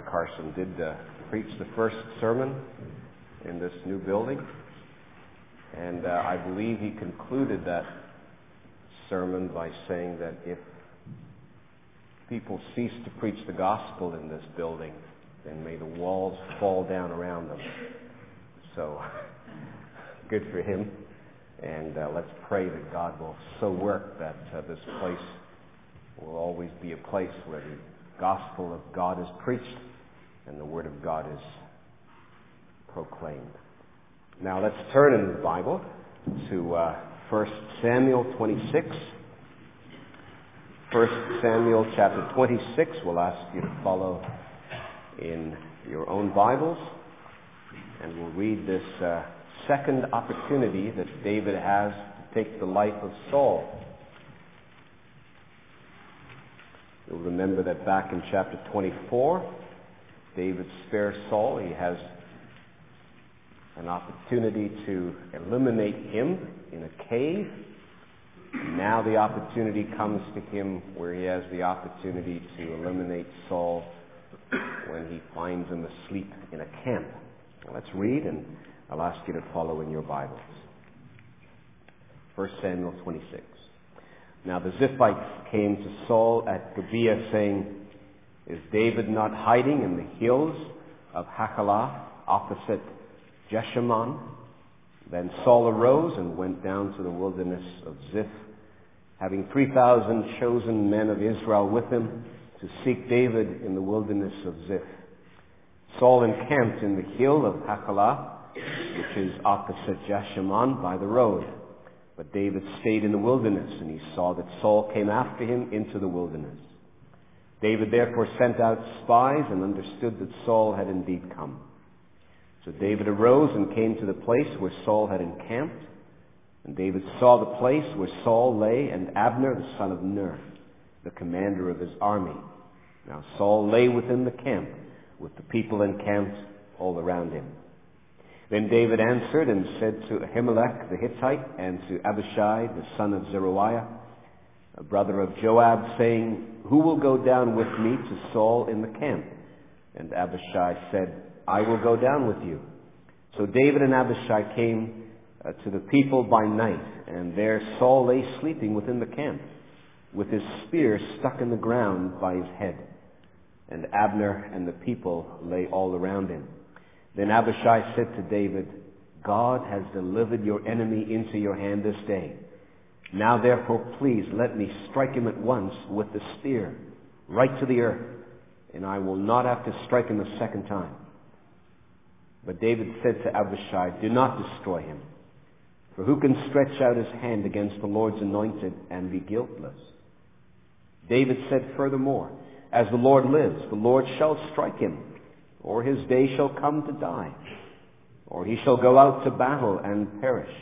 Carson did preach the first sermon in this new building, and I believe he concluded that sermon by saying that if people cease to preach the gospel in this building, then may the walls fall down around them. So, good for him. And let's pray that God will so work that this place will always be a place where the gospel of God is preached and the word of God is proclaimed. Now let's turn in the Bible to 1 Samuel 26. 1 Samuel chapter 26. We'll ask you to follow in your own Bibles, and we'll read this second opportunity that David has to take the life of Saul. You'll remember that back in chapter 24, David spares Saul. He has an opportunity to eliminate him in a cave. Now the opportunity comes to him where he has the opportunity to eliminate Saul when he finds him asleep in a camp. Now let's read, and I'll ask you to follow in your Bibles. 1 Samuel 26. Now the Ziphites came to Saul at Gibeah, saying, "Is David not hiding in the hills of Hachilah opposite Jeshimon?" Then Saul arose and went down to the wilderness of Ziph, having 3,000 chosen men of Israel with him, to seek David in the wilderness of Ziph. Saul encamped in the hill of Hachilah, which is opposite Jeshimon, by the road. But David stayed in the wilderness, and he saw that Saul came after him into the wilderness. David therefore sent out spies and understood that Saul had indeed come. So David arose and came to the place where Saul had encamped. And David saw the place where Saul lay, and Abner the son of Ner, the commander of his army. Now Saul lay within the camp, with the people encamped all around him. Then David answered and said to Ahimelech the Hittite and to Abishai the son of Zeruiah, a brother of Joab, saying, "Who will go down with me to Saul in the camp?" And Abishai said, "I will go down with you." So David and Abishai came to the people by night, and there Saul lay sleeping within the camp, with his spear stuck in the ground by his head. And Abner and the people lay all around him. Then Abishai said to David, "God has delivered your enemy into your hand this day. Now therefore please let me strike him at once with the spear, right to the earth, and I will not have to strike him a second time." But David said to Abishai, "Do not destroy him, for who can stretch out his hand against the Lord's anointed and be guiltless?" David said furthermore, "As the Lord lives, the Lord shall strike him, or his day shall come to die, or he shall go out to battle and perish.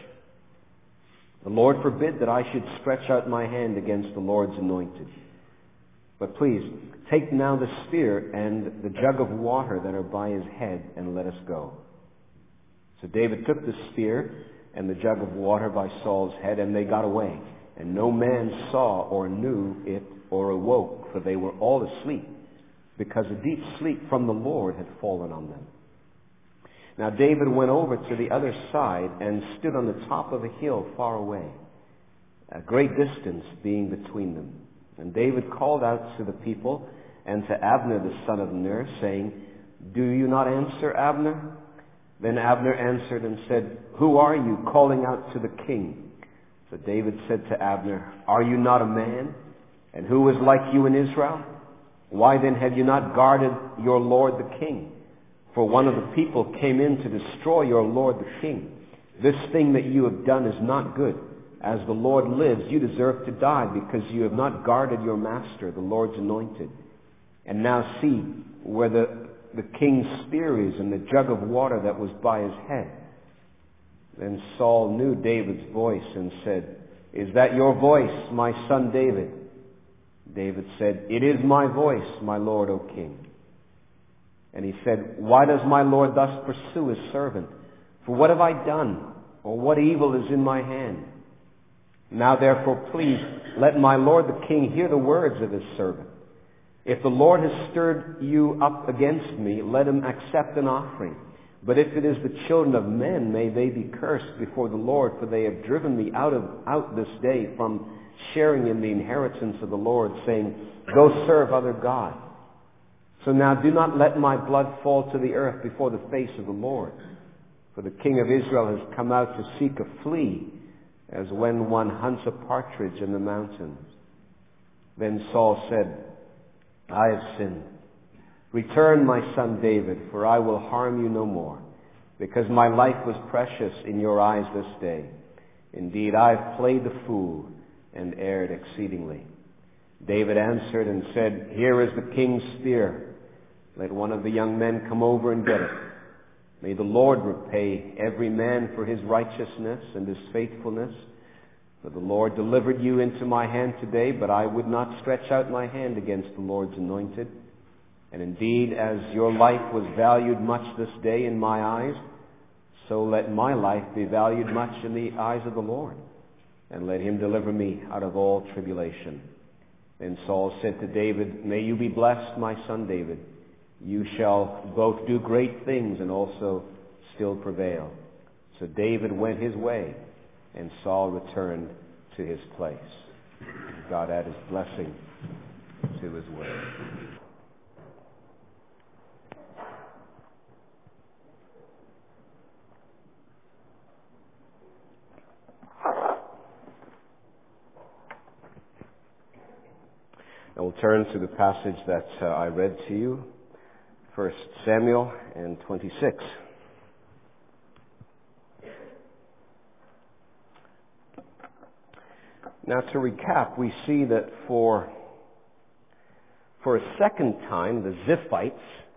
The Lord forbid that I should stretch out my hand against the Lord's anointed. But please, take now the spear and the jug of water that are by his head, and let us go." So David took the spear and the jug of water by Saul's head, and they got away. And no man saw or knew it or awoke, for they were all asleep, because a deep sleep from the Lord had fallen on them. Now David went over to the other side and stood on the top of a hill far away, a great distance being between them. And David called out to the people and to Abner the son of Ner, saying, "Do you not answer, Abner?" Then Abner answered and said, "Who are you calling out to the king?" So David said to Abner, "Are you not a man? And who is like you in Israel? Why then have you not guarded your lord the king? For one of the people came in to destroy your lord the king. This thing that you have done is not good. As the Lord lives, you deserve to die, because you have not guarded your master, the Lord's anointed. And now see where the king's spear is, and the jug of water that was by his head." Then Saul knew David's voice and said, "Is that your voice, my son David?" David said, "It is my voice, my lord, O king." And he said, "Why does my lord thus pursue his servant? For what have I done, or what evil is in my hand? Now therefore please let my lord the king hear the words of his servant. If the Lord has stirred you up against me, let him accept an offering. But if it is the children of men, may they be cursed before the Lord, for they have driven me out this day from sharing in the inheritance of the Lord, saying, go serve other gods. So now do not let my blood fall to the earth before the face of the Lord. For the king of Israel has come out to seek a flea, as when one hunts a partridge in the mountains. Then Saul said, I have sinned. Return, my son David, for I will harm you no more, because my life was precious in your eyes this day. Indeed, I have played the fool and erred exceedingly. David answered and said, here is the king's spear. Let one of the young men come over and get it. May the Lord repay every man for his righteousness and his faithfulness. For the Lord delivered you into my hand today, but I would not stretch out my hand against the Lord's anointed. And indeed, as your life was valued much this day in my eyes, so let my life be valued much in the eyes of the Lord. And let him deliver me out of all tribulation. Then Saul said to David, may you be blessed, my son David. You shall both do great things and also still prevail. So David went his way, and Saul returned to his place. God add his blessing to his word. I will turn to the passage that I read to you, 1 Samuel and 26. Now to recap, we see that for a second time, the Ziphites,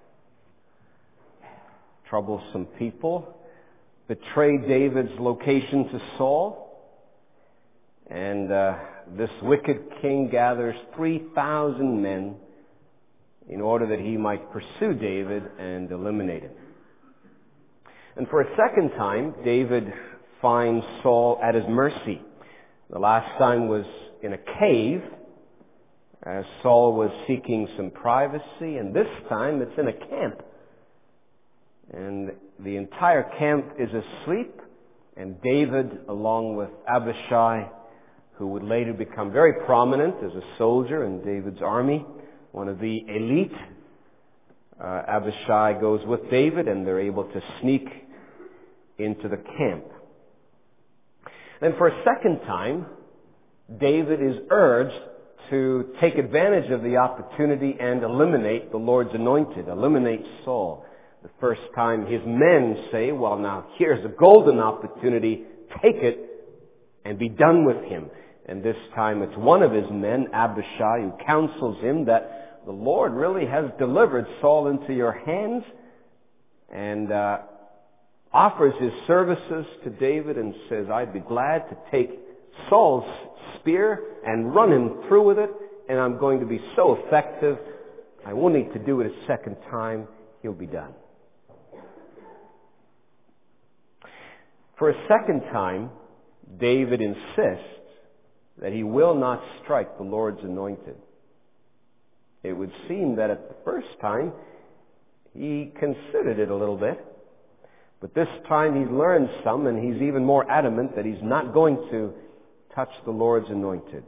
troublesome people, betrayed David's location to Saul. And this wicked king gathers 3,000 men in order that he might pursue David and eliminate him. And for a second time, David finds Saul at his mercy. The last time was in a cave, as Saul was seeking some privacy, and this time it's in a camp. And the entire camp is asleep, and David, along with Abishai, who would later become very prominent as a soldier in David's army, one of the elite. Abishai goes with David, and they're able to sneak into the camp. Then for a second time, David is urged to take advantage of the opportunity and eliminate the Lord's anointed, eliminate Saul. The first time his men say, well, now here's a golden opportunity, take it and be done with him. And this time it's one of his men, Abishai, who counsels him that the Lord really has delivered Saul into your hands, and offers his services to David and says, I'd be glad to take Saul's spear and run him through with it, and I'm going to be so effective, I won't need to do it a second time, he'll be done. For a second time, David insists that he will not strike the Lord's anointed. It would seem that at the first time, he considered it a little bit. But this time he's learned some, and he's even more adamant that he's not going to touch the Lord's anointed.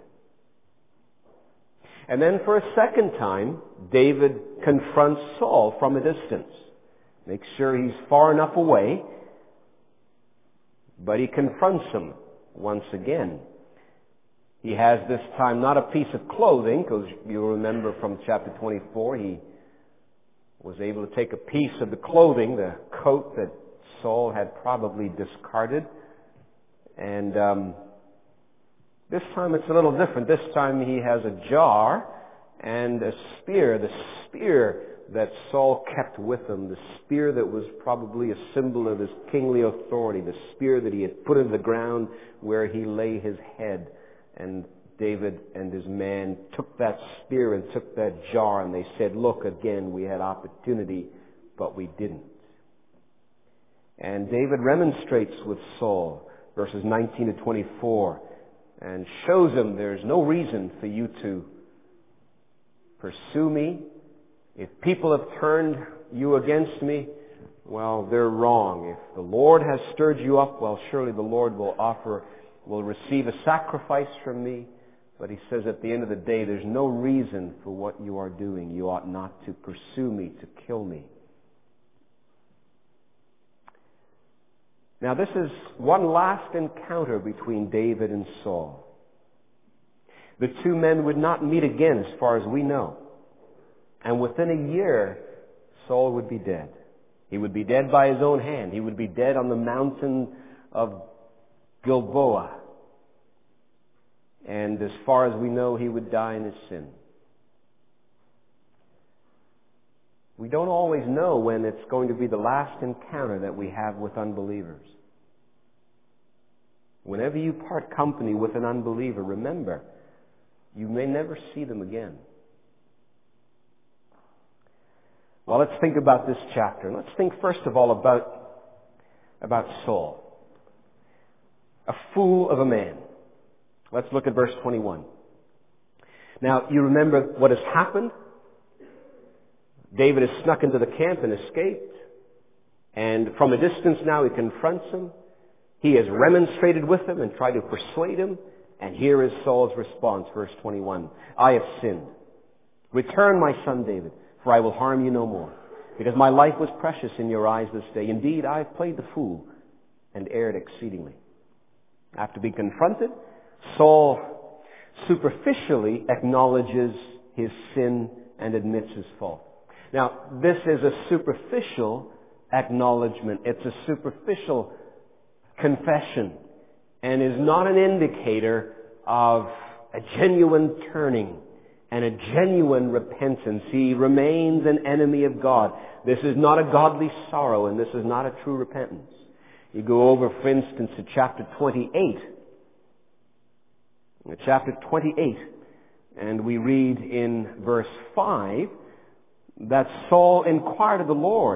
And then for a second time, David confronts Saul from a distance. Makes sure he's far enough away, but he confronts him once again. He has this time not a piece of clothing, because you'll remember from chapter 24, he was able to take a piece of the clothing, the coat that Saul had probably discarded. And this time it's a little different. This time he has a jar and a spear, the spear that Saul kept with him, the spear that was probably a symbol of his kingly authority, the spear that he had put in the ground where he lay his head. And David and his man took that spear and took that jar, and they said, look, again, we had opportunity, but we didn't. And David remonstrates with Saul, verses 19 to 24, and shows him there's no reason for you to pursue me. If people have turned you against me, well, they're wrong. If the Lord has stirred you up, well, surely the Lord will receive a sacrifice from me. But he says at the end of the day, there's no reason for what you are doing. You ought not to pursue me, to kill me. Now, this is one last encounter between David and Saul. The two men would not meet again as far as we know. And within a year, Saul would be dead. He would be dead by his own hand. He would be dead on the mountain of Gilboa. And as far as we know, he would die in his sin. We don't always know when it's going to be the last encounter that we have with unbelievers. Whenever you part company with an unbeliever, remember, you may never see them again. Well, let's think about this chapter. Let's think first of all about Saul. A fool of a man. Let's look at verse 21. Now, you remember what has happened? David has snuck into the camp and escaped. And from a distance now he confronts him. He has remonstrated with him and tried to persuade him. And here is Saul's response, verse 21. I have sinned. Return, my son David, for I will harm you no more. Because my life was precious in your eyes this day. Indeed, I have played the fool and erred exceedingly. After being confronted, Saul superficially acknowledges his sin and admits his fault. Now, this is a superficial acknowledgement. It's a superficial confession and is not an indicator of a genuine turning and a genuine repentance. He remains an enemy of God. This is not a godly sorrow, and this is not a true repentance. You go over, for instance, to chapter 28. Chapter 28, and we read in verse 5 that Saul inquired of the Lord,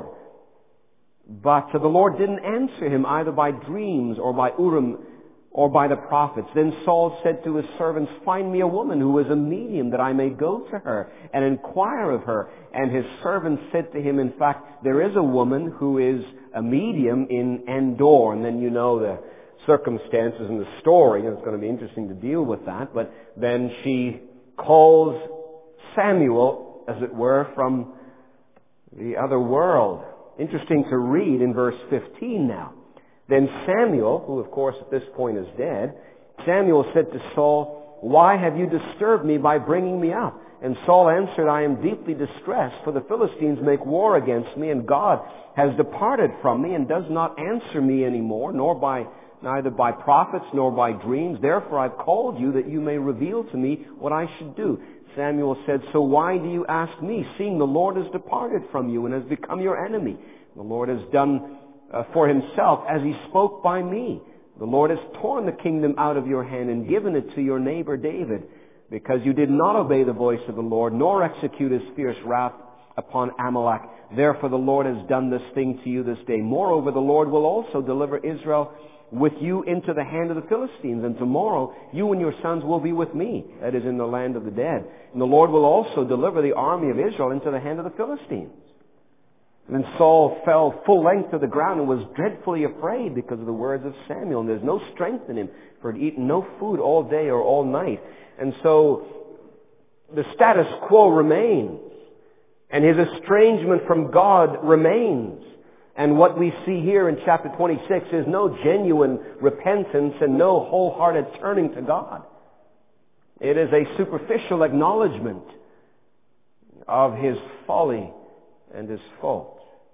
but the Lord didn't answer him either by dreams or by Urim or by the prophets. Then Saul said to his servants, find me a woman who is a medium that I may go to her and inquire of her. And his servants said to him, in fact, there is a woman who is a medium in Endor. And then you know the circumstances in the story, and it's going to be interesting to deal with that. But then she calls Samuel, as it were, from the other world. Interesting to read in verse 15 now. Then Samuel, who of course at this point is dead, Samuel said to Saul, why have you disturbed me by bringing me up? And Saul answered, I am deeply distressed, for the Philistines make war against me, and God has departed from me and does not answer me anymore, neither by prophets nor by dreams. Therefore I've called you that you may reveal to me what I should do. Samuel said, so why do you ask me, seeing the Lord has departed from you and has become your enemy? The Lord has done for himself as he spoke by me. The Lord has torn the kingdom out of your hand and given it to your neighbor David, because you did not obey the voice of the Lord, nor execute his fierce wrath upon Amalek. Therefore the Lord has done this thing to you this day. Moreover, the Lord will also deliver Israel with you into the hand of the Philistines, and tomorrow you and your sons will be with me, that is, in the land of the dead. And the Lord will also deliver the army of Israel into the hand of the Philistines. And then Saul fell full length to the ground and was dreadfully afraid because of the words of Samuel. And there's no strength in him, for he'd eaten no food all day or all night. And so the status quo remains. And his estrangement from God remains. And what we see here in chapter 26 is no genuine repentance and no wholehearted turning to God. It is a superficial acknowledgement of his folly and his fault.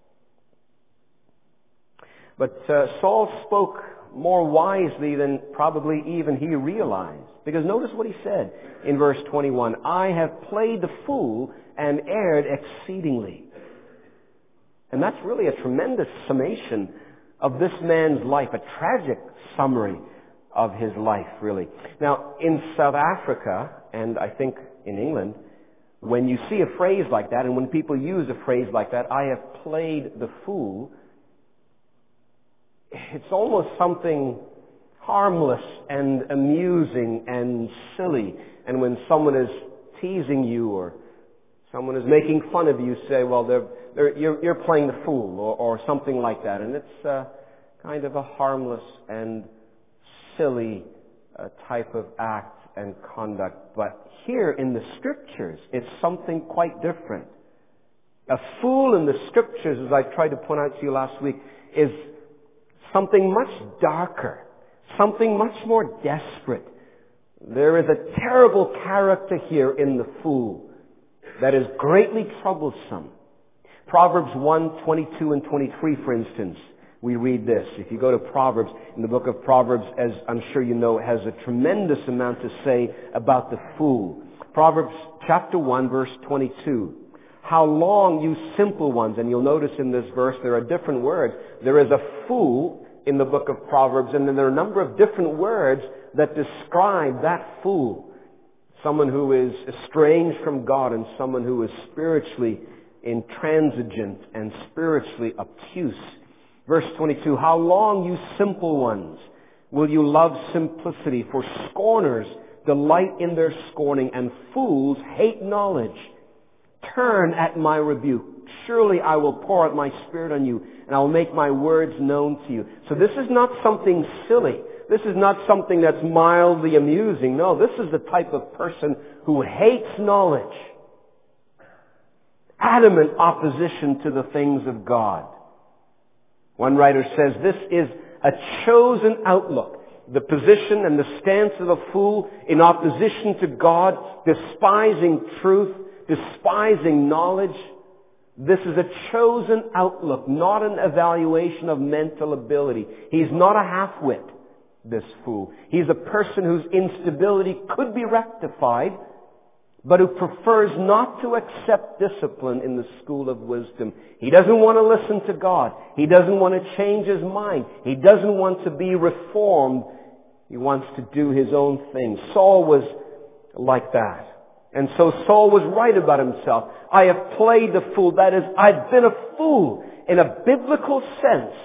But Saul spoke more wisely than probably even he realized. Because notice what he said in verse 21. I have played the fool and erred exceedingly. And that's really a tremendous summation of this man's life, a tragic summary of his life, really. Now, in South Africa, and I think in England, when you see a phrase like that, and when people use a phrase like that, I have played the fool, it's almost something harmless and amusing and silly. And when someone is teasing you or Someone is making fun of you, say, well, you're playing the fool, or something like that. And it's kind of a harmless and silly type of act and conduct. But here in the Scriptures, it's something quite different. A fool in the Scriptures, as I tried to point out to you last week, is something much darker, something much more desperate. There is a terrible character here in the fool that is greatly troublesome. Proverbs 1, 22 and 23, for instance, we read this. If you go to Proverbs, in the book of Proverbs, as I'm sure you know, it has a tremendous amount to say about the fool. Proverbs chapter 1, verse 22. How long, you simple ones, and you'll notice in this verse there are different words. There is a fool in the book of Proverbs, and then there are a number of different words that describe that fool. Someone who is estranged from God and someone who is spiritually intransigent and spiritually obtuse. Verse 22, how long, you simple ones, will you love simplicity? For scorners delight in their scorning, and fools hate knowledge. Turn at my rebuke. Surely I will pour out my Spirit on you, and I will make my words known to you. So this is not something silly. This is not something that's mildly amusing. No, this is the type of person who hates knowledge. Adamant opposition to the things of God. One writer says this is a chosen outlook. The position and the stance of a fool in opposition to God, despising truth, despising knowledge. This is a chosen outlook, not an evaluation of mental ability. He's not a half-wit, this fool. He's a person whose instability could be rectified, but who prefers not to accept discipline in the school of wisdom. He doesn't want to listen to God. He doesn't want to change his mind. He doesn't want to be reformed. He wants to do his own thing. Saul was like that. And so Saul was right about himself. I have played the fool. That is, I've been a fool in a biblical sense.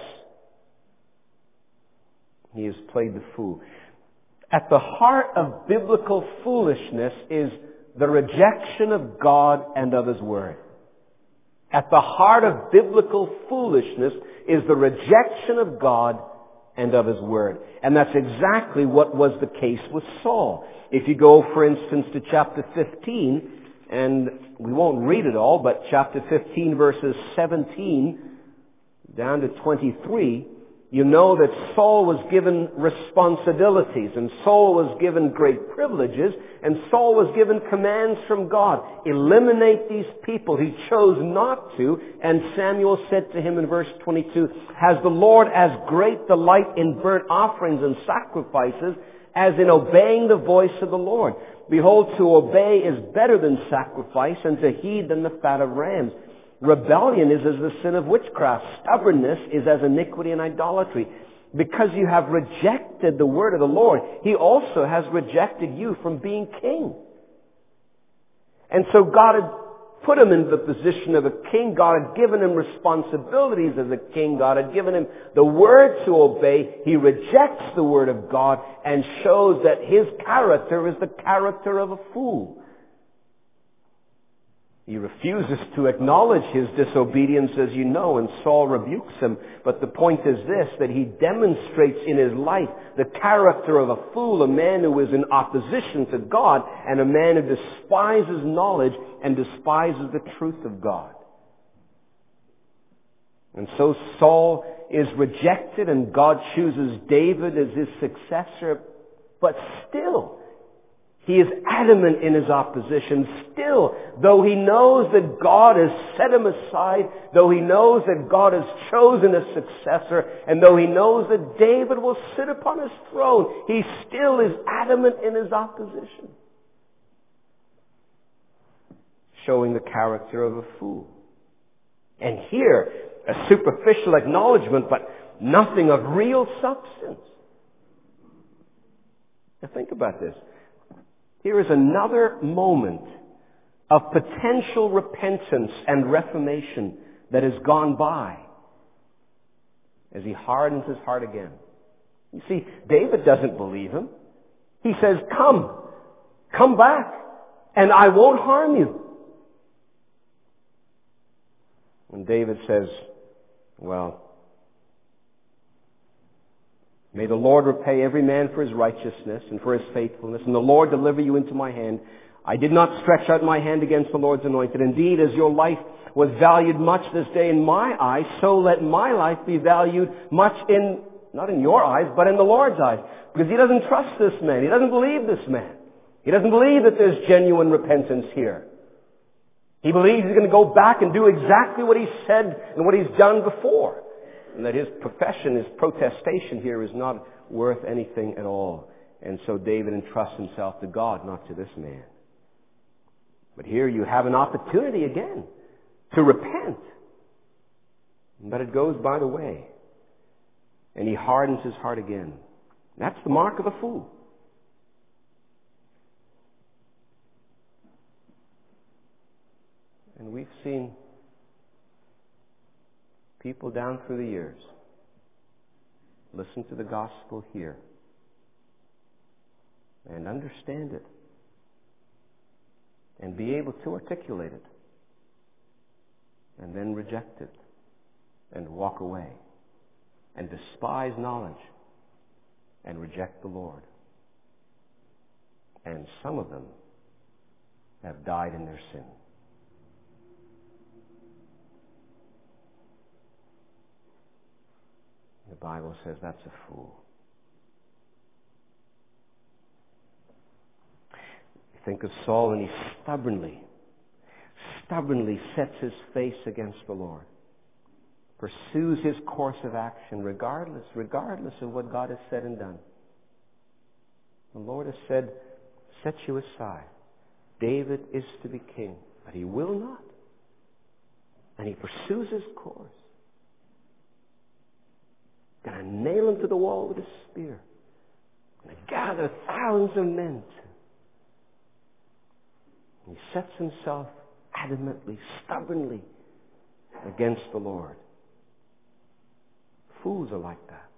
He has played the fool. At the heart of biblical foolishness is the rejection of God and of His Word. At the heart of biblical foolishness is the rejection of God and of His Word. And that's exactly what was the case with Saul. If you go, for instance, to chapter 15, and we won't read it all, but chapter 15 verses 17 down to 23, you know that Saul was given responsibilities, and Saul was given great privileges, and Saul was given commands from God. Eliminate these people. He chose not to, and Samuel said to him in verse 22, has the Lord as great delight in burnt offerings and sacrifices as in obeying the voice of the Lord? Behold, to obey is better than sacrifice, and to heed than the fat of rams. Rebellion is as the sin of witchcraft. Stubbornness is as iniquity and idolatry. Because you have rejected the word of the Lord, He also has rejected you from being king. And so God had put him in the position of a king. God had given him responsibilities as a king. God had given him the word to obey. He rejects the word of God and shows that his character is the character of a fool. He refuses to acknowledge his disobedience, as you know, and Saul rebukes him. But the point is this, that he demonstrates in his life the character of a fool, a man who is in opposition to God, and a man who despises knowledge and despises the truth of God. And so Saul is rejected, and God chooses David as his successor. But still, he is adamant in his opposition. Still, though he knows that God has set him aside, though he knows that God has chosen a successor, and though he knows that David will sit upon his throne, he still is adamant in his opposition, showing the character of a fool. And here, a superficial acknowledgement, but nothing of real substance. Now think about this. Here is another moment of potential repentance and reformation that has gone by as he hardens his heart again. You see, David doesn't believe him. He says, come back, and I won't harm you. And David says, well, may the Lord repay every man for his righteousness and for his faithfulness, and the Lord deliver you into my hand. I did not stretch out my hand against the Lord's anointed. Indeed, as your life was valued much this day in my eyes, so let my life be valued much in, not in your eyes, but in the Lord's eyes. Because he doesn't trust this man. He doesn't believe this man. He doesn't believe that there's genuine repentance here. He believes he's going to go back and do exactly what he said and what he's done before. And that his profession, his protestation here is not worth anything at all. And so David entrusts himself to God, not to this man. But here you have an opportunity again to repent. But it goes by the way. And he hardens his heart again. That's the mark of a fool. And we've seen people down through the years listen to the gospel here and understand it and be able to articulate it and then reject it and walk away and despise knowledge and reject the Lord. And some of them have died in their sin. The Bible says that's a fool. You think of Saul, and he stubbornly sets his face against the Lord. Pursues his course of action regardless of what God has said and done. The Lord has said, set you aside. David is to be king, but he will not. And he pursues his course. Going to nail him to the wall with a spear. Going to gather thousands of men. He sets himself adamantly, stubbornly against the Lord. Fools are like that.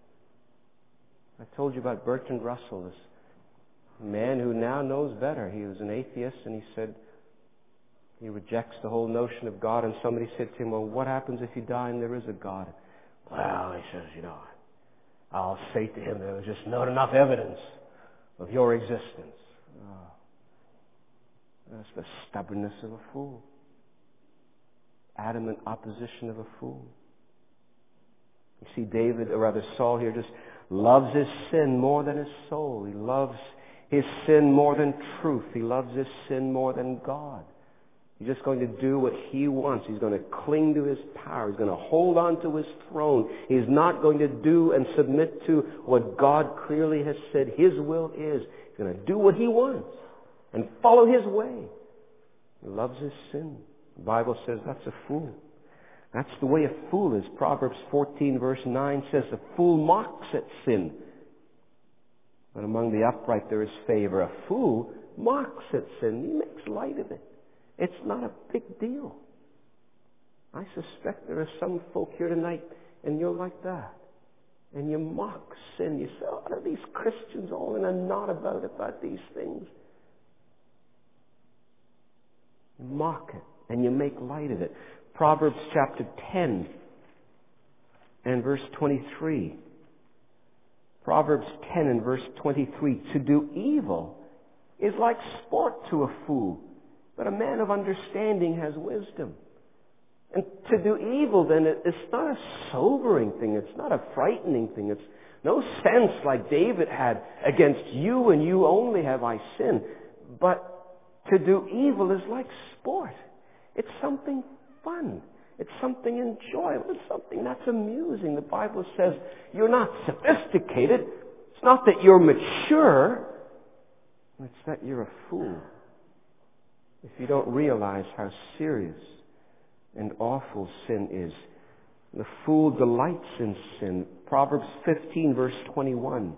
I told you about Bertrand Russell, this man who now knows better. He was an atheist, and he said he rejects the whole notion of God. And somebody said to him, well, what happens if you die and there is a God? Well, he says, I'll say to him, there was just not enough evidence of your existence. Oh, that's the stubbornness of a fool. Adamant opposition of a fool. You see, Saul here just loves his sin more than his soul. He loves his sin more than truth. He loves his sin more than God. He's just going to do what he wants. He's going to cling to his power. He's going to hold on to his throne. He's not going to do and submit to what God clearly has said his will is. He's going to do what he wants and follow his way. He loves his sin. The Bible says that's a fool. That's the way a fool is. Proverbs 14 verse 9 says, a fool mocks at sin, but among the upright there is favor. A fool mocks at sin. He makes light of it. It's not a big deal. I suspect there are some folk here tonight, and you're like that. And you mock sin. You say, what are these Christians all in a knot about these things? You mock it, and you make light of it. Proverbs chapter 10 and verse 23. Proverbs 10 and verse 23. To do evil is like sport to a fool, but a man of understanding has wisdom. And to do evil, then, it's not a sobering thing. It's not a frightening thing. It's no sense like David had, against you and you only have I sinned. But to do evil is like sport. It's something fun. It's something enjoyable. It's something that's amusing. The Bible says you're not sophisticated. It's not that you're mature. It's that you're a fool. If you don't realize how serious and awful sin is. The fool delights in sin. Proverbs 15 verse 21.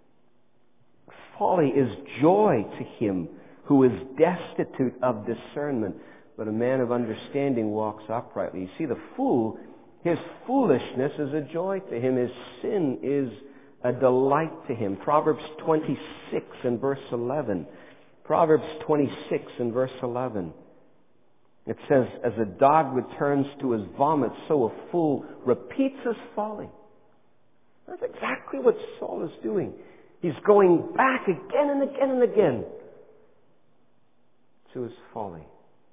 Folly is joy to him who is destitute of discernment, but a man of understanding walks uprightly. You see, the fool, his foolishness is a joy to him. His sin is a delight to him. Proverbs 26 and verse 11. Proverbs 26 and verse 11. It says, as a dog returns to his vomit, so a fool repeats his folly. That's exactly what Saul is doing. He's going back again and again and again to his folly.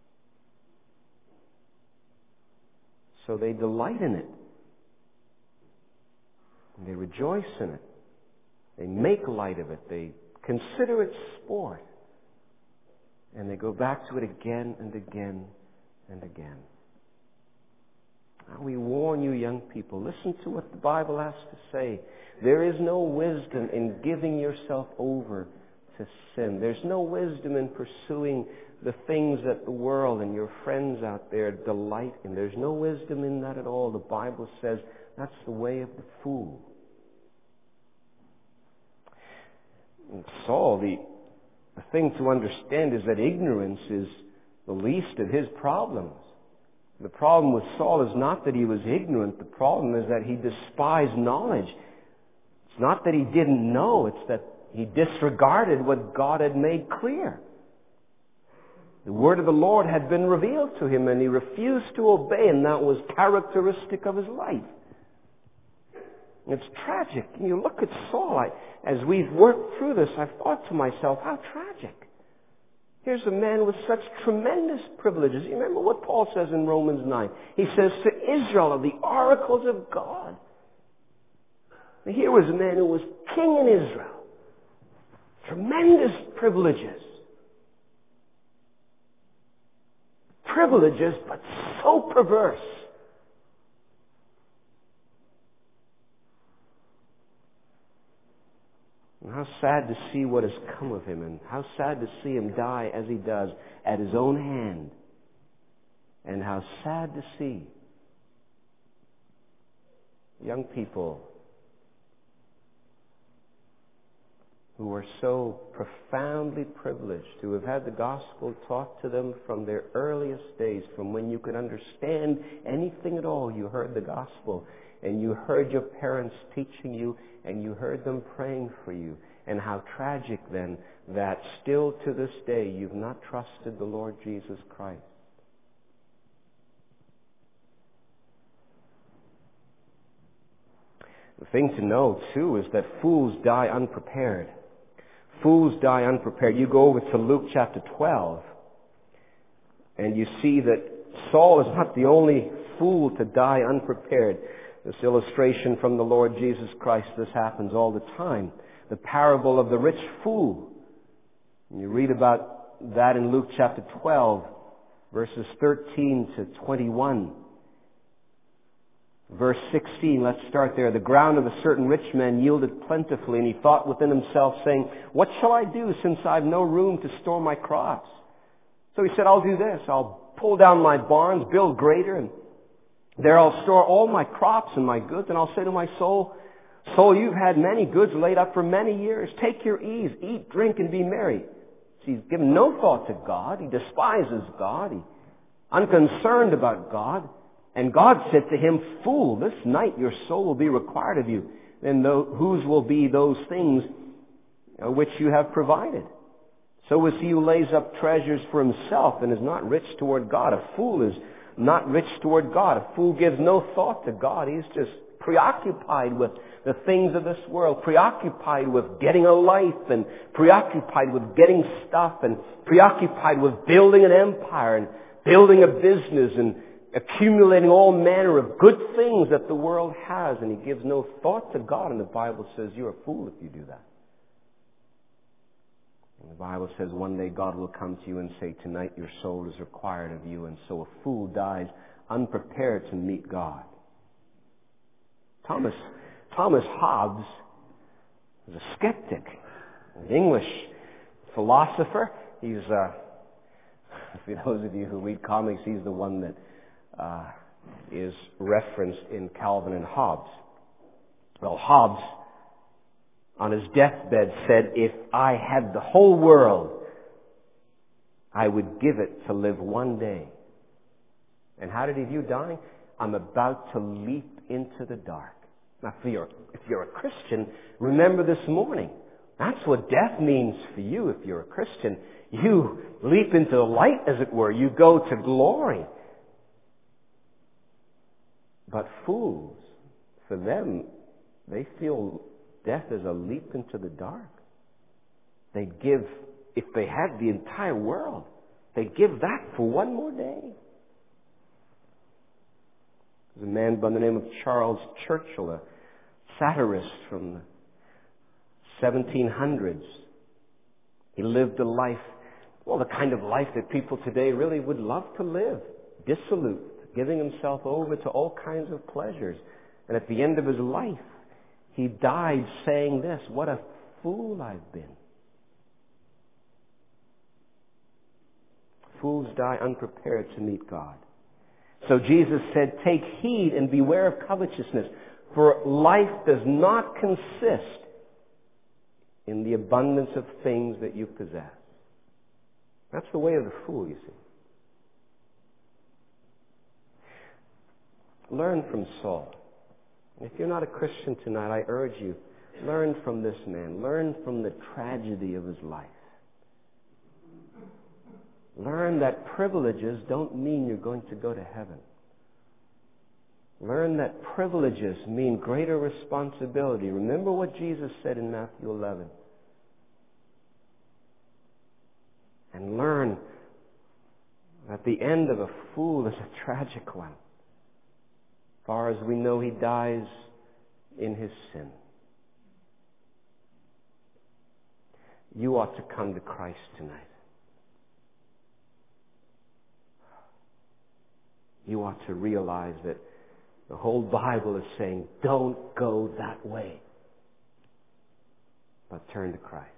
So they delight in it. And they rejoice in it. They make light of it. They consider it sport. And they go back to it again and again and again. Now we warn you, young people, listen to what the Bible has to say. There is no wisdom in giving yourself over to sin. There's no wisdom in pursuing the things that the world and your friends out there delight in. There's no wisdom in that at all. The Bible says that's the way of the fool. And Saul, the thing to understand is that ignorance is the least of his problems. The problem with Saul is not that he was ignorant. The problem is that he despised knowledge. It's not that he didn't know. It's that he disregarded what God had made clear. The word of the Lord had been revealed to him, and he refused to obey, and that was characteristic of his life. It's tragic. You look at Saul. As we've worked through this, I've thought to myself, how tragic. Here's a man with such tremendous privileges. You remember what Paul says in Romans 9. He says, to Israel are the oracles of God. And here was a man who was king in Israel. Tremendous privileges. Privileges, but so perverse. And how sad to see what has come of him, and how sad to see him die as he does at his own hand. And how sad to see young people who are so profoundly privileged to have had the gospel taught to them from their earliest days, from when you could understand anything at all. You heard the gospel, and you heard your parents teaching you, and you heard them praying for you. And how tragic then that still to this day you've not trusted the Lord Jesus Christ. The thing to know, too, is that fools die unprepared. Fools die unprepared. You go over to Luke chapter 12, and you see that Saul is not the only fool to die unprepared. This illustration from the Lord Jesus Christ, this happens all the time. The parable of the rich fool. And you read about that in Luke chapter 12, verses 13 to 21. Verse 16, let's start there. The ground of a certain rich man yielded plentifully, and he thought within himself, saying, what shall I do, since I have no room to store my crops? So he said, I'll do this. I'll pull down my barns, build greater, and there I'll store all my crops and my goods, and I'll say to my soul, Soul, you've had many goods laid up for many years. Take your ease, eat, drink, and be merry. So he's given no thought to God. He despises God. He's unconcerned about God. And God said to him, fool, this night your soul will be required of you. Then whose will be those things which you have provided? So is he who lays up treasures for himself and is not rich toward God. A fool is not rich toward God. A fool gives no thought to God. He's just preoccupied with the things of this world, preoccupied with getting a life, and preoccupied with getting stuff, and preoccupied with building an empire and building a business and accumulating all manner of good things that the world has, and he gives no thought to God. And the Bible says you're a fool if you do that. And the Bible says one day God will come to you and say, tonight your soul is required of you. And so a fool dies unprepared to meet God. Thomas Hobbes was a skeptic, an English philosopher. He's, for those of you who read comics, he's the one that is referenced in Calvin and Hobbes. Well, Hobbes, on his deathbed, said, if I had the whole world, I would give it to live one day. And how did he view dying? I'm about to leap into the dark. Now, if you're a Christian, remember this morning, That's what death means for you if you're a Christian. You leap into the light, as it were. You go to glory. But fools, for them, they feel death as a leap into the dark. They'd give, if they had the entire world, they'd give that for one more day. There's a man by the name of Charles Churchill, a satirist from the 1700s. He lived a life, well, the kind of life that people today really would love to live. Dissolute, giving himself over to all kinds of pleasures. And at the end of his life, he died saying this, "What a fool I've been." Fools die unprepared to meet God. So Jesus said, "Take heed and beware of covetousness, for life does not consist in the abundance of things that you possess." That's the way of the fool, you see. Learn from Saul. If you're not a Christian tonight, I urge you, learn from this man. Learn from the tragedy of his life. Learn that privileges don't mean you're going to go to heaven. Learn that privileges mean greater responsibility. Remember what Jesus said in Matthew 11. And learn that the end of a fool is a tragic one. As far as we know, he dies in his sin. You ought to come to Christ tonight. You ought to realize that the whole Bible is saying, don't go that way, but turn to Christ.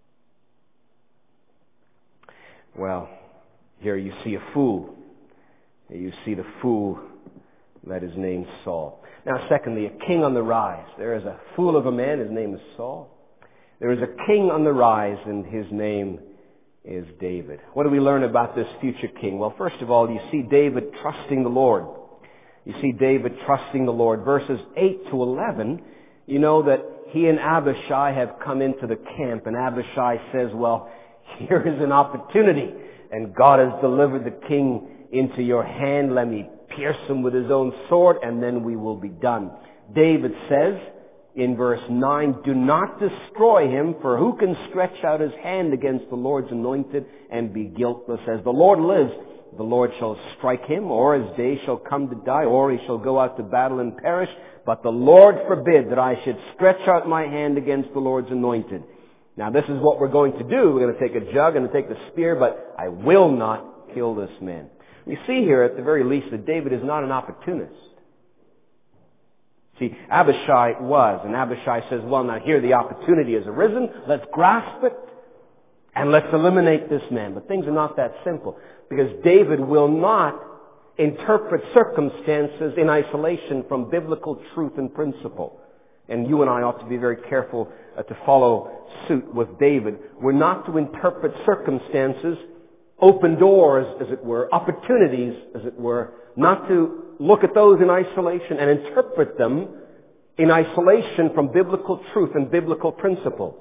Well, here you see a fool. Here you see the fool that is named Saul. Now, secondly, a king on the rise. There is a fool of a man, his name is Saul. There is a king on the rise, and his name is David. What do we learn about this future king? Well, first of all, you see David trusting the Lord. You see David trusting the Lord. Verses 8 to 11, you know that he and Abishai have come into the camp, and Abishai says, well, here is an opportunity, and God has delivered the king into your hand. Let me pierce him with his own sword, and then we will be done. David says in verse 9, do not destroy him, for who can stretch out his hand against the Lord's anointed and be guiltless? As the Lord lives, the Lord shall strike him, or his day shall come to die, or he shall go out to battle and perish. But the Lord forbid that I should stretch out my hand against the Lord's anointed. Now this is what we're going to do. We're going to take a jug and take the spear, but I will not kill this man. You see here at the very least that David is not an opportunist. See, Abishai was, and Abishai says, well, now here the opportunity has arisen. Let's grasp it and let's eliminate this man. But things are not that simple, because David will not interpret circumstances in isolation from biblical truth and principle. And you and I ought to be very careful to follow suit with David. We're not to interpret circumstances, open doors, as it were, opportunities, as it were, not to look at those in isolation and interpret them in isolation from biblical truth and biblical principles.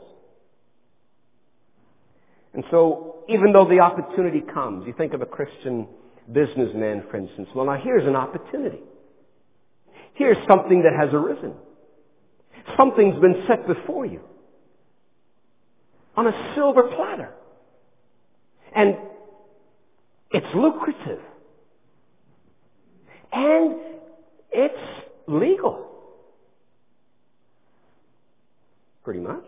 And so, even though the opportunity comes, you think of a Christian businessman, for instance. Well, now here's an opportunity. Here's something that has arisen. Something's been set before you on a silver platter. And it's lucrative. And it's legal. Pretty much.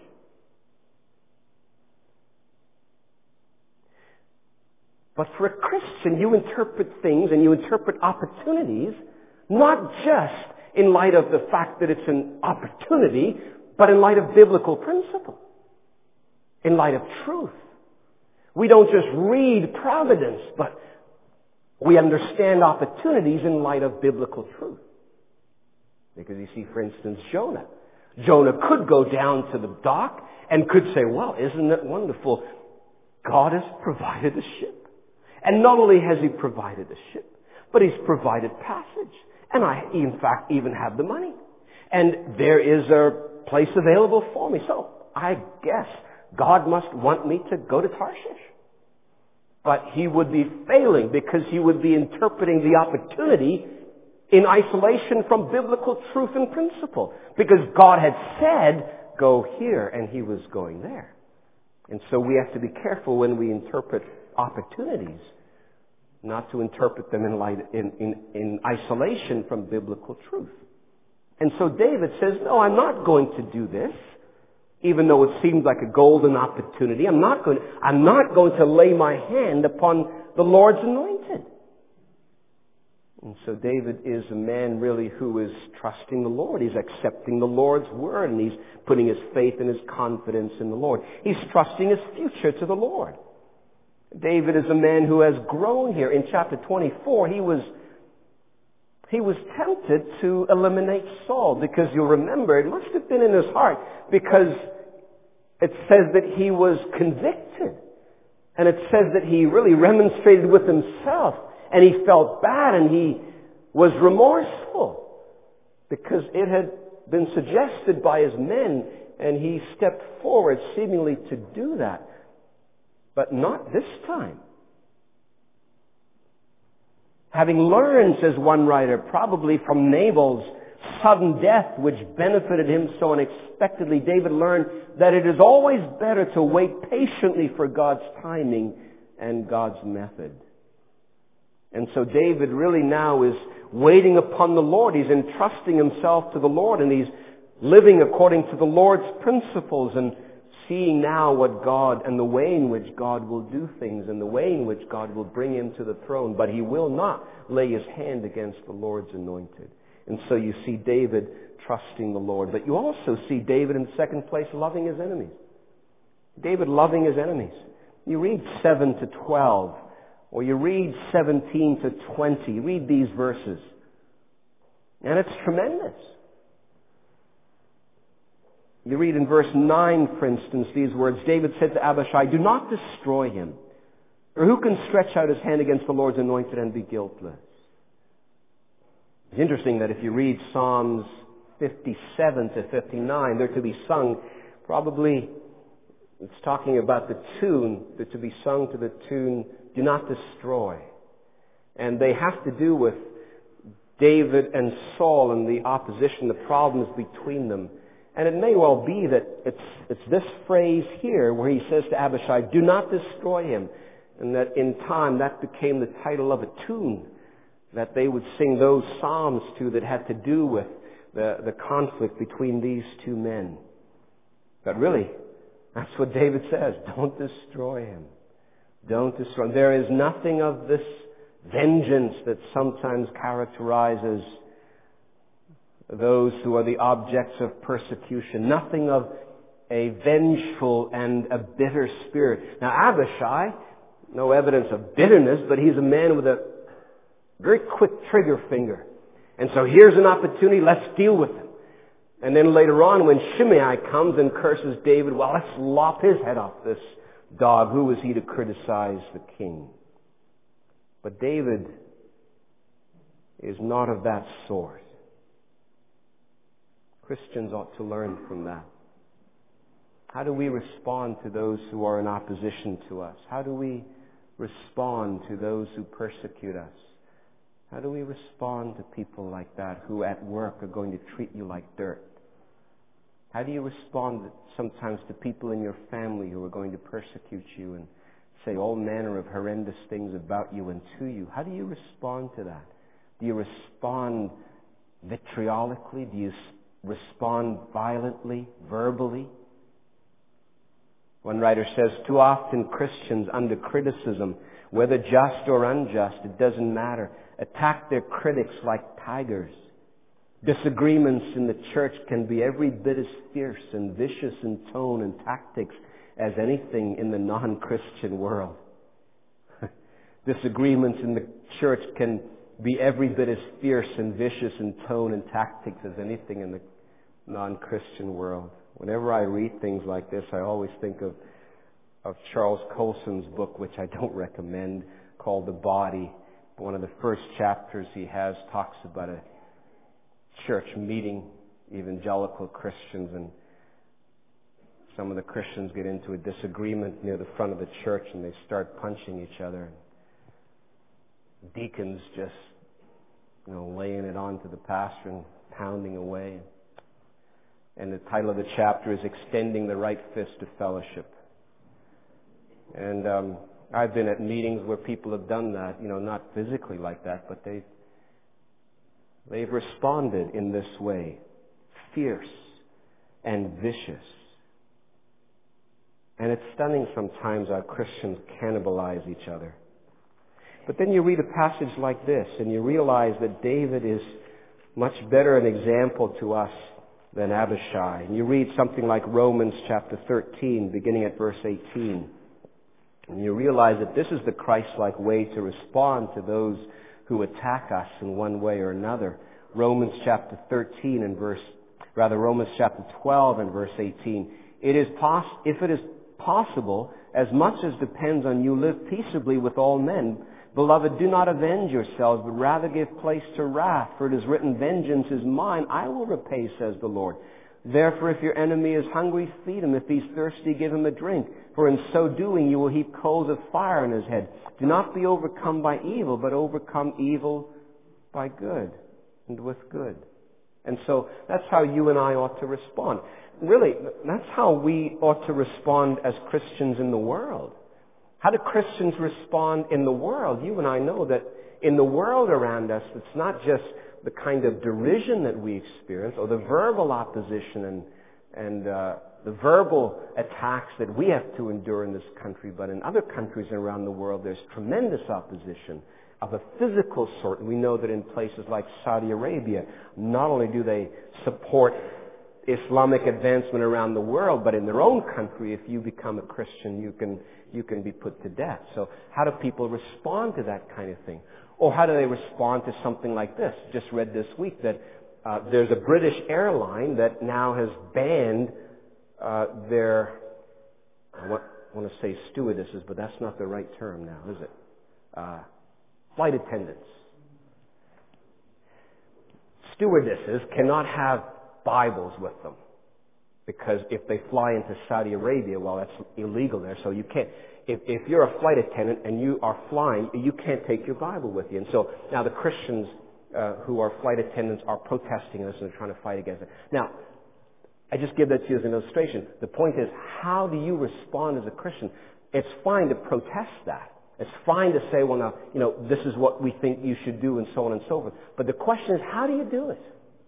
But for a Christian, you interpret things and you interpret opportunities not just in light of the fact that it's an opportunity, but in light of biblical principle, in light of truth. We don't just read providence, but we understand opportunities in light of biblical truth. Because you see, for instance, Jonah. Jonah could go down to the dock and could say, well, isn't it wonderful? God has provided a ship. And not only has he provided a ship, but he's provided passage. And I, in fact, even have the money. And there is a place available for me. So I guess God must want me to go to Tarshish. But he would be failing because he would be interpreting the opportunity in isolation from biblical truth and principle. Because God had said, go here, and he was going there. And so we have to be careful when we interpret opportunities, not to interpret them in isolation from biblical truth. And so David says, no, I'm not going to do this, even though it seems like a golden opportunity. I'm not going to lay my hand upon the Lord's anointed. And so David is a man really who is trusting the Lord. He's accepting the Lord's word, and he's putting his faith and his confidence in the Lord. He's trusting his future to the Lord. David is a man who has grown here. In chapter 24, he was tempted to eliminate Saul, because you'll remember, it must have been in his heart, because it says that he was convicted. And it says that he really remonstrated with himself, and he felt bad, and he was remorseful, because it had been suggested by his men, and he stepped forward seemingly to do that. But not this time. Having learned, says one writer, probably from Nabal's sudden death, which benefited him so unexpectedly, David learned that it is always better to wait patiently for God's timing and God's method. And so David really now is waiting upon the Lord. He's entrusting himself to the Lord, and he's living according to the Lord's principles, and seeing now what God and the way in which God will do things, and the way in which God will bring him to the throne. But he will not lay his hand against the Lord's anointed. And so you see David trusting the Lord. But you also see David in second place loving his enemies. David loving his enemies. You read 7 to 12, or you read 17 to 20. Read these verses. And it's tremendous. You read in verse 9, for instance, these words. David said to Abishai, do not destroy him. For who can stretch out his hand against the Lord's anointed and be guiltless? It's interesting that if you read Psalms 57 to 59, they're to be sung, probably it's talking about the tune, they're to be sung to the tune, do not destroy. And they have to do with David and Saul and the opposition, the problems between them. And it may well be that it's this phrase here where he says to Abishai, do not destroy him. And that in time that became the title of a tune that they would sing those psalms to that had to do with the conflict between these two men. But really, that's what David says. Don't destroy him. Don't destroy him. There is nothing of this vengeance that sometimes characterizes those who are the objects of persecution. Nothing of a vengeful and a bitter spirit. Now Abishai, no evidence of bitterness, but he's a man with a very quick trigger finger. And so here's an opportunity, let's deal with him. And then later on when Shimei comes and curses David, well, let's lop his head off this dog. Who is he to criticize the king? But David is not of that sort. Christians ought to learn from that. How do we respond to those who are in opposition to us? How do we respond to those who persecute us? How do we respond to people like that who at work are going to treat you like dirt? How do you respond sometimes to people in your family who are going to persecute you and say all manner of horrendous things about you and to you? How do you respond to that? Do you respond vitriolically? Do you respond violently, verbally? One writer says, too often Christians under criticism, whether just or unjust, it doesn't matter, attack their critics like tigers. Disagreements in the church can be every bit as fierce and vicious in tone and tactics as anything in the non-Christian world. Disagreements in the church can be every bit as fierce and vicious in tone and tactics as anything in the non-Christian world. Whenever I read things like this, I always think of Charles Colson's book, which I don't recommend, called The Body. One of the first chapters he has talks about a church meeting evangelical Christians, and Some of the Christians get into a disagreement near the front of the church and they start punching each other. Deacons just, laying it on to the pastor and pounding away. And the title of the chapter is Extending the Right Fist to Fellowship. And I've been at meetings where people have done that, not physically like that, but they've responded in this way, fierce and vicious. And it's stunning sometimes how Christians cannibalize each other. But then you read a passage like this and you realize that David is much better an example to us than Abishai. And you read something like Romans chapter 13, beginning at verse 18. And you realize that this is the Christ-like way to respond to those who attack us in one way or another. Romans chapter 12 and verse 18. If it is possible, as much as depends on you, live peaceably with all men. Beloved, do not avenge yourselves, but rather give place to wrath. For it is written, vengeance is mine, I will repay, says the Lord. Therefore, if your enemy is hungry, feed him. If he's thirsty, give him a drink. For in so doing, you will heap coals of fire on his head. Do not be overcome by evil, but overcome evil by good, and with good. And so that's how you and I ought to respond. Really, that's how we ought to respond as Christians in the world. How do Christians respond in the world? You and I know that in the world around us, it's not just the kind of derision that we experience or the verbal opposition and the verbal attacks that we have to endure in this country, but in other countries around the world, there's tremendous opposition of a physical sort. And we know that in places like Saudi Arabia, not only do they support Islamic advancement around the world, but in their own country, if you become a Christian, you can be put to death. So how do people respond to that kind of thing? Or how do they respond to something like this? Just read this week that there's a British airline that now has banned their, I want to say stewardesses, but that's not the right term now, is it? Flight attendants. Stewardesses cannot have Bibles with them, because if they fly into Saudi Arabia, well, that's illegal there, so you can't. If you're a flight attendant and you are flying, you can't take your Bible with you. And so now the Christians who are flight attendants are protesting this and they're trying to fight against it. Now, I just give that to you as an illustration. The point is, how do you respond as a Christian? It's fine to protest that. It's fine to say, well, now, this is what we think you should do, and so on and so forth. But the question is, how do you do it?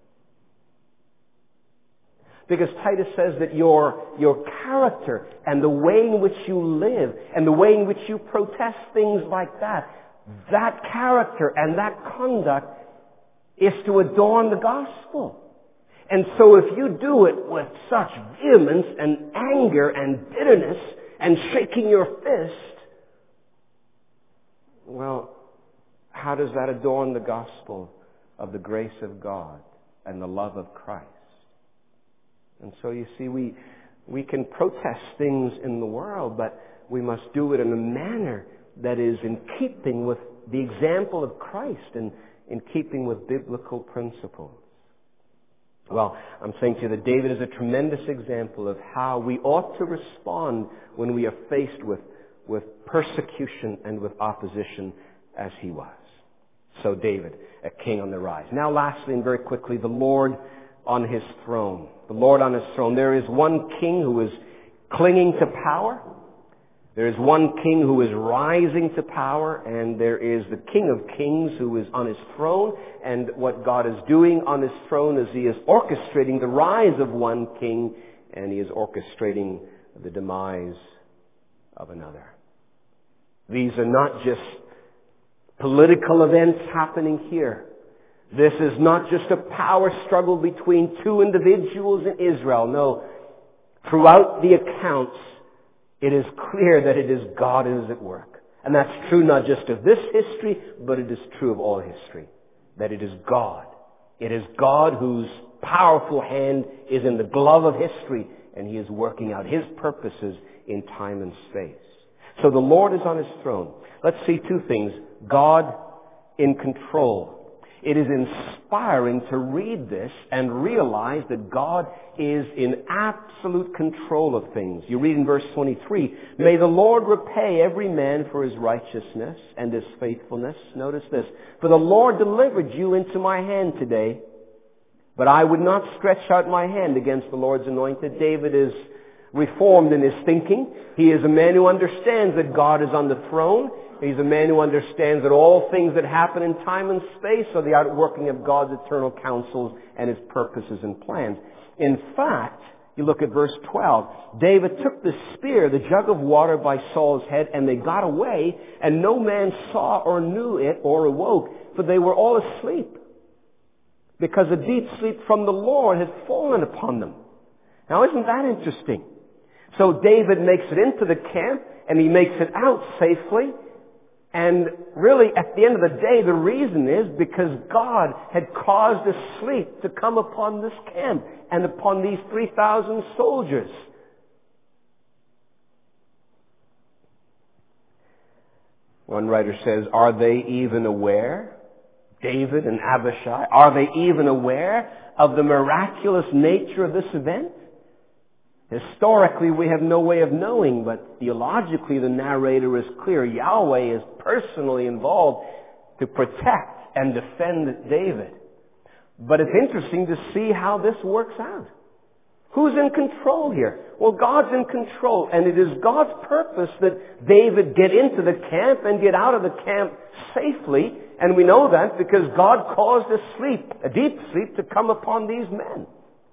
Because Titus says that your character and the way in which you live and the way in which you protest things like that character and that conduct is to adorn the gospel. And so if you do it with such vehemence and anger and bitterness and shaking your fist, well, how does that adorn the gospel of the grace of God and the love of Christ? And so you see, we can protest things in the world, but we must do it in a manner that is in keeping with the example of Christ and in keeping with biblical principles. Well, I'm saying to you that David is a tremendous example of how we ought to respond when we are faced with persecution and with opposition as he was. So David, a king on the rise. Now lastly and very quickly, the Lord on his throne. The Lord on his throne. There is one king who is clinging to power. There is one king who is rising to power, and there is the King of Kings who is on his throne. And what God is doing on his throne is he is orchestrating the rise of one king, and he is orchestrating the demise of another. These are not just political events happening here. This is not just a power struggle between two individuals in Israel. No, throughout the accounts, it is clear that it is God who is at work. And that's true not just of this history, but it is true of all history. That it is God. It is God whose powerful hand is in the glove of history, and he is working out his purposes in time and space. So the Lord is on his throne. Let's see two things. God in control. It is inspiring to read this and realize that God is in absolute control of things. You read in verse 23, "May the Lord repay every man for his righteousness and his faithfulness." Notice this. "For the Lord delivered you into my hand today, but I would not stretch out my hand against the Lord's anointed." David is reformed in his thinking. He is a man who understands that God is on the throne. He's a man who understands that all things that happen in time and space are the outworking of God's eternal counsels and His purposes and plans. In fact, you look at verse 12. "David took the spear, the jug of water by Saul's head, and they got away, and no man saw or knew it or awoke, for they were all asleep, because a deep sleep from the Lord had fallen upon them." Now, isn't that interesting? So David makes it into the camp, and he makes it out safely. And really, at the end of the day, the reason is because God had caused a sleep to come upon this camp and upon these 3,000 soldiers. One writer says, "Are they even aware?" David and Abishai, are they even aware of the miraculous nature of this event? Historically, we have no way of knowing, but theologically the narrator is clear. Yahweh is personally involved to protect and defend David. But it's interesting to see how this works out. Who's in control here? Well, God's in control, and it is God's purpose that David get into the camp and get out of the camp safely, and we know that because God caused a sleep, a deep sleep, to come upon these men.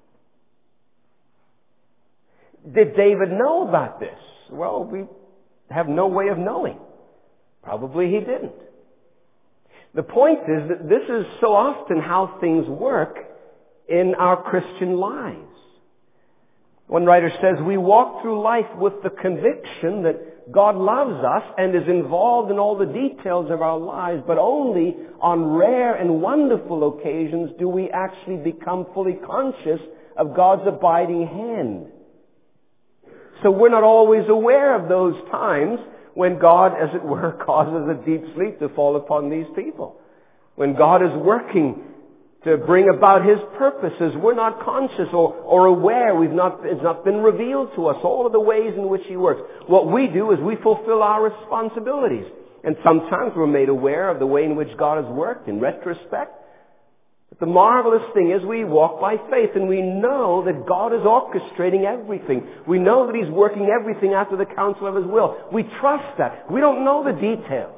Did David know about this? Well, we have no way of knowing. Probably he didn't. The point is that this is so often how things work in our Christian lives. One writer says, "We walk through life with the conviction that God loves us and is involved in all the details of our lives, but only on rare and wonderful occasions do we actually become fully conscious of God's abiding hand." So we're not always aware of those times when God, as it were, causes a deep sleep to fall upon these people. When God is working to bring about His purposes, we're not conscious or aware. It's not been revealed to us all of the ways in which He works. What we do is we fulfill our responsibilities. And sometimes we're made aware of the way in which God has worked in retrospect. But the marvelous thing is we walk by faith, and we know that God is orchestrating everything. We know that He's working everything after the counsel of His will. We trust that. We don't know the details,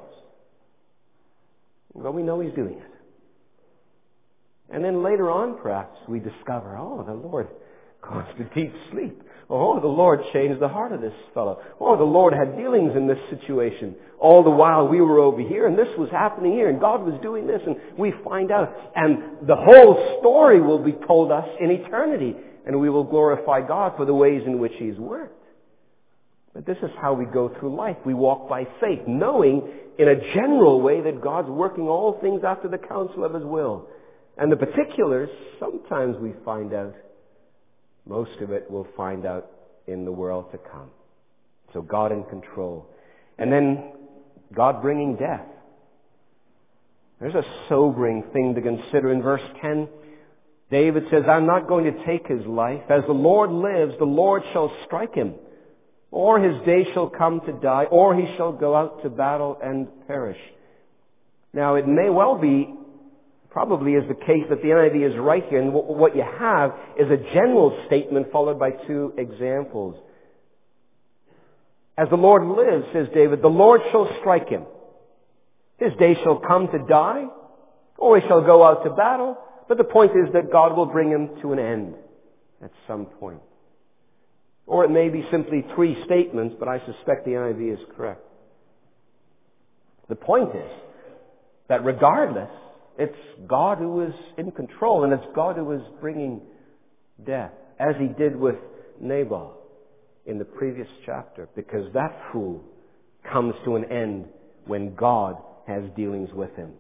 but we know He's doing it. And then later on, perhaps, we discover, oh, the Lord caused a deep sleep. Oh, the Lord changed the heart of this fellow. Oh, the Lord had dealings in this situation. All the while we were over here, and this was happening here, and God was doing this, and we find out. And the whole story will be told us in eternity, and we will glorify God for the ways in which He's worked. But this is how we go through life. We walk by faith, knowing in a general way that God's working all things after the counsel of His will. And the particulars, sometimes we find out. Most of it we'll find out in the world to come. So God in control. And then God bringing death. There's a sobering thing to consider. In verse 10, David says, "I'm not going to take his life. As the Lord lives, the Lord shall strike him. Or his day shall come to die, or he shall go out to battle and perish." Now, it may well be, probably is the case, that the NIV is right here, and what you have is a general statement followed by two examples. "As the Lord lives," says David, "the Lord shall strike him. His day shall come to die, or he shall go out to battle." But the point is that God will bring him to an end at some point. Or it may be simply three statements, but I suspect the NIV is correct. The point is that regardless, it's God who is in control, and it's God who is bringing death, as He did with Nabal in the previous chapter, because that fool comes to an end when God has dealings with him.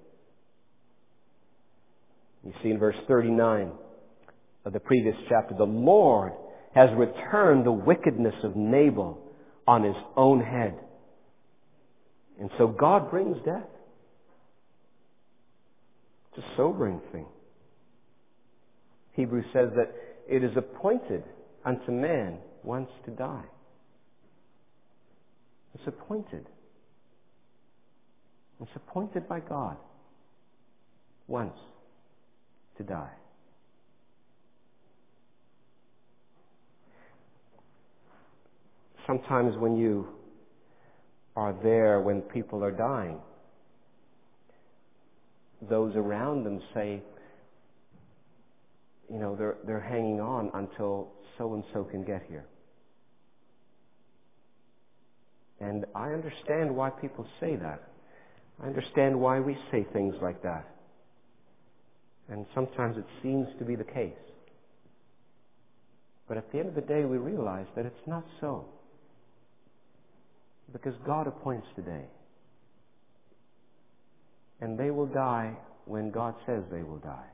You see in verse 39 of the previous chapter, "The Lord has returned the wickedness of Nabal on his own head." And so God brings death. It's a sobering thing. Hebrews says that it is appointed unto man once to die. It's appointed. It's appointed by God once to die. Sometimes when you are there when people are dying, those around them say, they're hanging on until so-and-so can get here. And I understand why people say that. I understand why we say things like that. And sometimes it seems to be the case. But at the end of the day, we realize that it's not so. Because God appoints the day. And they will die when God says they will die.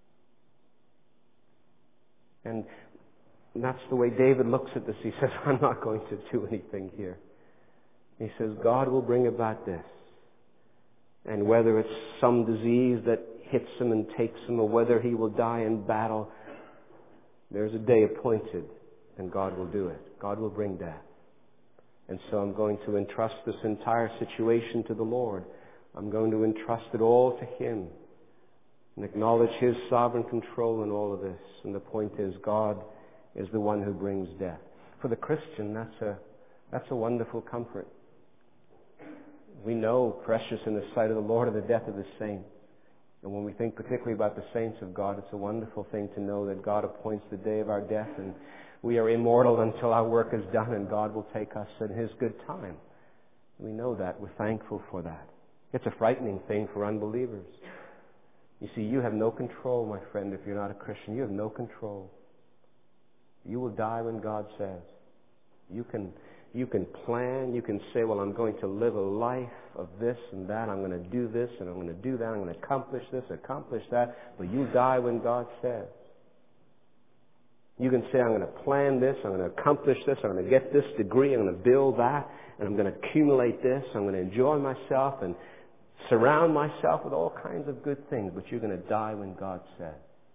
And that's the way David looks at this. He says, I'm not going to do anything here. He says, God will bring about this. And whether it's some disease that hits him and takes him, or whether he will die in battle, there's a day appointed, and God will do it. God will bring death. And so I'm going to entrust this entire situation to the Lord. I'm going to entrust it all to Him and acknowledge His sovereign control in all of this. And the point is, God is the one who brings death. For the Christian, that's a wonderful comfort. We know precious in the sight of the Lord are the death of the saints. And when we think particularly about the saints of God, it's a wonderful thing to know that God appoints the day of our death, and we are immortal until our work is done, and God will take us in His good time. We know that. We're thankful for that. It's a frightening thing for unbelievers. You see, you have no control, my friend, if you're not a Christian. You have no control. You will die when God says. You can plan, you can say, well, I'm going to live a life of this and that, I'm going to do this and I'm going to do that, I'm going to accomplish this, accomplish that, but you die when God says. You can say, I'm going to plan this, I'm going to accomplish this, I'm going to get this degree, I'm going to build that, and I'm going to accumulate this, I'm going to enjoy myself and surround myself with all kinds of good things, but you're going to die when God says.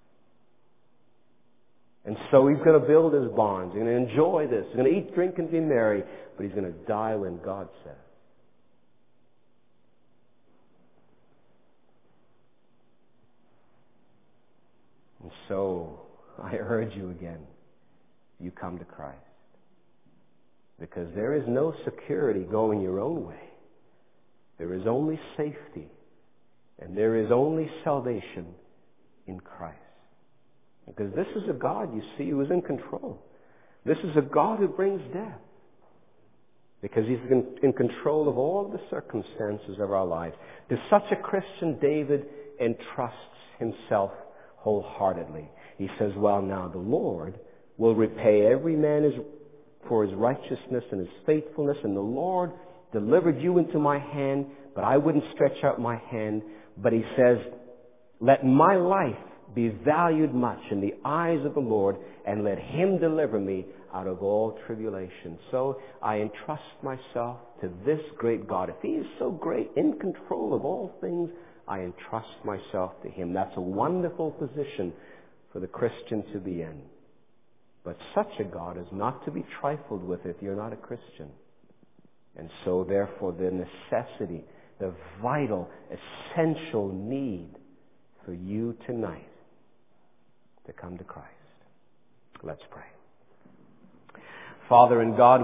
And so he's going to build his barns. He's going to enjoy this. He's going to eat, drink, and be merry. But he's going to die when God says. And so I urge you again, you come to Christ. Because there is no security going your own way. There is only safety. And there is only salvation in Christ. Because this is a God, you see, who is in control. This is a God who brings death. Because He's in control of all the circumstances of our lives. To such a Christian, David entrusts himself wholeheartedly. He says, well, now the Lord will repay every man for his righteousness and his faithfulness. And the Lord delivered you into my hand, but I wouldn't stretch out my hand. But He says, let my life be valued much in the eyes of the Lord, and let Him deliver me out of all tribulation. So I entrust myself to this great God. If He is so great, in control of all things, I entrust myself to Him. That's a wonderful position for the Christian to be in. But such a God is not to be trifled with if you're not a Christian. And so therefore the necessity, the vital, essential need for you tonight to come to Christ. Let's pray. Father and God,